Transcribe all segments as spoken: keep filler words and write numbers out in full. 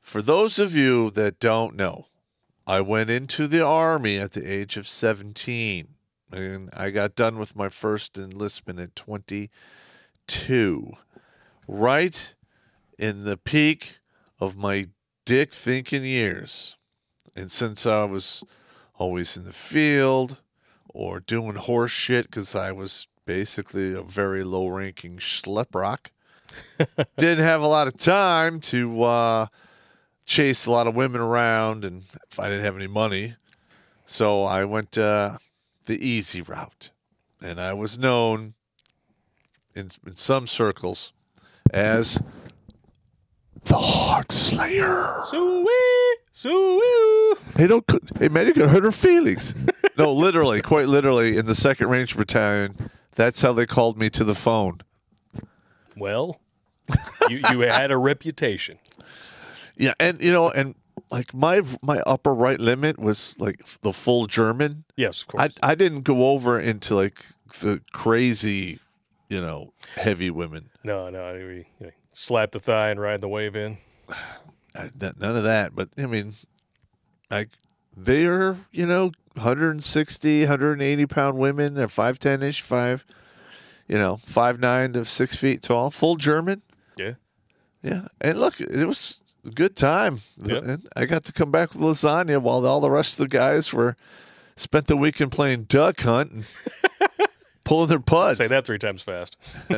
for those of you that don't know, I went into the Army at the age of seventeen. And I got done with my first enlistment at twenty-two. Right in the peak of my dick thinking years. And since I was always in the field or doing horse shit because I was basically a very low-ranking schleprock, didn't have a lot of time to uh, chase a lot of women around, and if I didn't have any money. So I went uh, the easy route. And I was known in, in some circles as the Heart Slayer. Soo-wee, soo-woo. Hey, don't. Hey, man, you can hurt her feelings. No, literally, quite literally, in the Second Ranger Battalion, that's how they called me to the phone. Well, you you had a reputation. Yeah, and you know, and like my my upper right limit was like the full German. Yes, of course. I I didn't go over into like the crazy, you know, heavy women. No, no, we you know, slap the thigh and ride the wave in. I, none of that. But I mean, like they're you know one sixty, one eighty pound women. They're five ten ish, five, you know, five nine to six feet tall, full German. Yeah, yeah. And look, it was a good time. Yep. And I got to come back with lasagna while all the rest of the guys were spent the weekend playing duck hunt and pulling their putts. say that three times fast.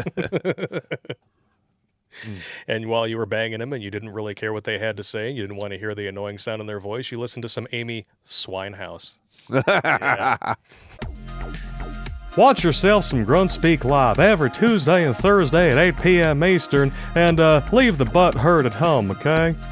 And while you were banging them and you didn't really care what they had to say, you didn't want to hear the annoying sound in their voice, you listened to some Amy Swinehouse. Yeah. Watch yourself some Grunt Speak Live every Tuesday and Thursday at eight p.m. Eastern, and uh, leave the butt hurt at home, okay?